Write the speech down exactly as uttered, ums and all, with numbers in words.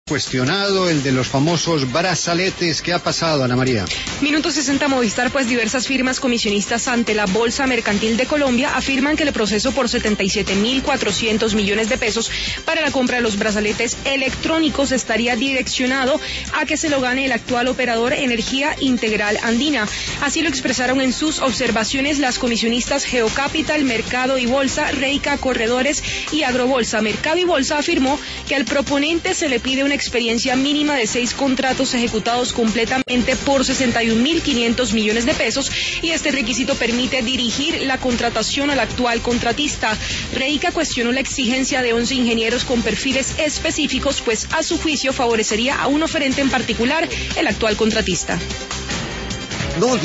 Cuestionado el de los famosos brazaletes. ¿Qué ha pasado, Ana María? Minuto sesenta Movistar, pues diversas firmas comisionistas ante la Bolsa Mercantil de Colombia afirman que el proceso por setenta y siete mil cuatrocientos millones de pesos para la compra de los brazaletes electrónicos estaría direccionado a que se lo gane el actual operador Energía Integral Andina. Así lo expresaron en sus observaciones las comisionistas Geocapital, Mercado y Bolsa, Reica, Corredores y Agrobolsa. Mercado y Bolsa afirmó que al proponente se le pide una experiencia mínima de seis contratos ejecutados completamente por sesenta y un mil quinientos millones de pesos y este requisito permite dirigir la contratación al actual contratista. Reica cuestionó la exigencia de once ingenieros con perfiles específicos, pues a su juicio favorecería a un oferente en particular, el actual contratista. No.